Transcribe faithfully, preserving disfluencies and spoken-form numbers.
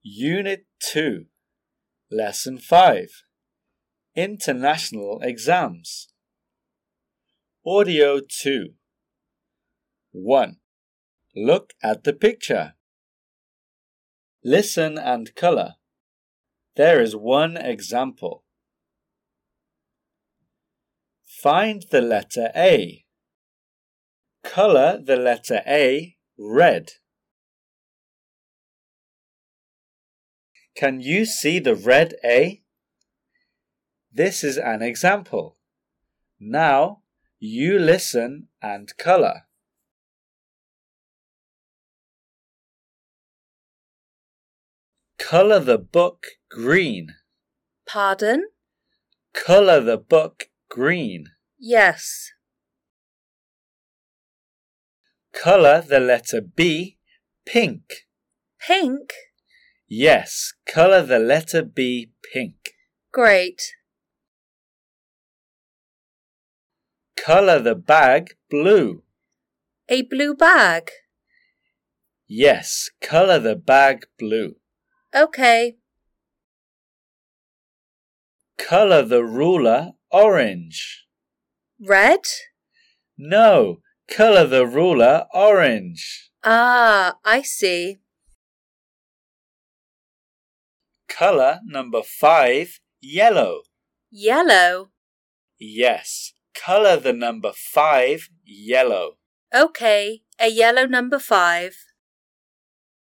Unit two, Lesson five, International Exams. Audio two. one. Look at the picture. Listen and color. There is one example. Find the letter A. Color the letter A red. Can you see the red A? This is an example. Now you listen and color. Color the book green. Pardon? Color the book green. Yes. Color the letter B pink. Pink? Yes, color the letter B pink. Great. Color the bag blue. A blue bag? Yes, color the bag blue. Okay. Color the ruler orange. Red? No, color the ruler orange. Ah, I see. Color number five yellow. Yellow? Yes, color the number five yellow. Okay, a yellow number five.